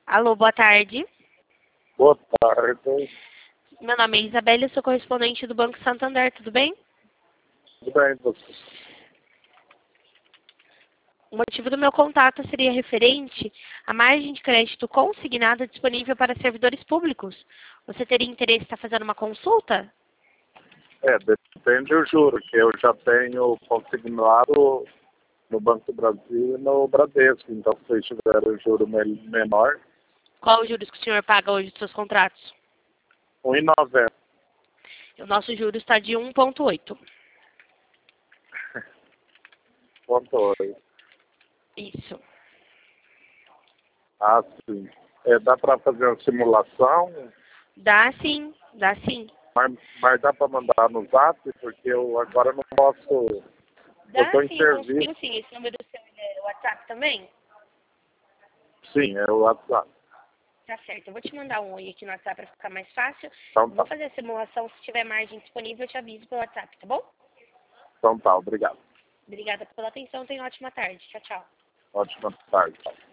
Alô, boa tarde. Boa tarde. Meu nome é Isabela, eu sou correspondente do Banco Santander, tudo bem? Tudo bem, você? O motivo do meu contato seria referente à margem de crédito consignada disponível para servidores públicos. Você teria interesse em estar fazendo uma consulta? Depende do juro, que eu já tenho consignado no Banco do Brasil e no Bradesco. Então, se vocês tiverem o juro menor, Qual os juros que o senhor paga hoje dos seus contratos? 1,90. O nosso juro está de 1,8. Quanto é? Isso. Ah, sim. Dá para fazer uma simulação, Dá sim, dá sim. mas dá para mandar no Zap, porque eu agora não posso. Eu Dá estou em sim, eu serviço. consigo sim. Esse número seu é o WhatsApp também? Sim, é o WhatsApp. Tá certo. Eu vou te mandar um oi aqui no WhatsApp para ficar mais fácil. Então Vou tá. fazer a simulação. Se tiver margem disponível, eu te aviso pelo WhatsApp, tá bom? Então tá, obrigado. Obrigada pela atenção. Tenha uma ótima tarde. Tchau, tchau. Ótima tarde.